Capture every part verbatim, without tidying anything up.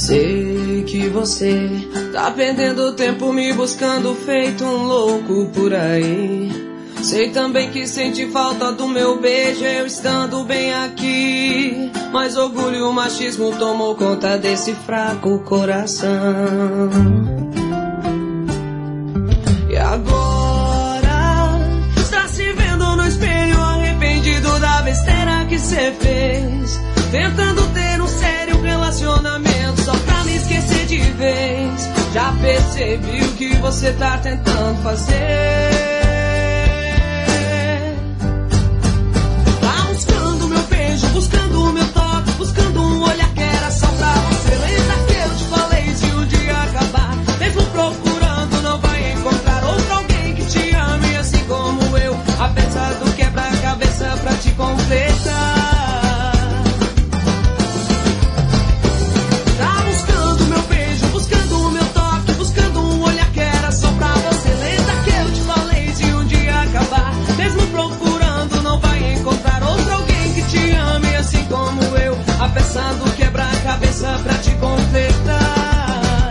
Sei que você tá perdendo tempo me buscando feito um louco por aí. Sei também que sente falta do meu beijo eu estando bem aqui. Mas orgulho e o machismo tomou conta desse fraco coração. E agora está se vendo no espelho arrependido da besteira que cê fez, tentando ter um sério relacionamento só pra me esquecer de vez. Já percebi o que você tá tentando fazer. Tá buscando meu beijo, buscando o meu toque, buscando um olhar que era só pra você. Lembra que eu te falei se um dia acabar, mesmo procurando não vai encontrar outro alguém que te ame assim como eu, apesar do quebra-cabeça pra te completar. Pensando quebrar a cabeça pra te completar.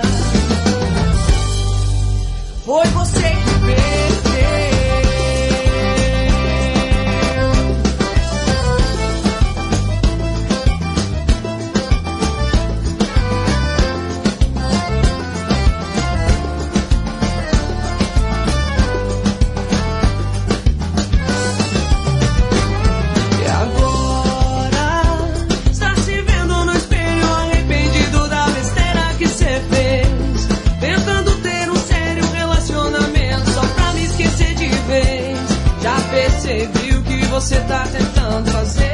Foi você que perdeu. E agora está se vendo no espelho arrependido da besteira que cê fez, tentando ter um sério relacionamento só pra me esquecer de vez. Já percebi o que você tá tentando fazer.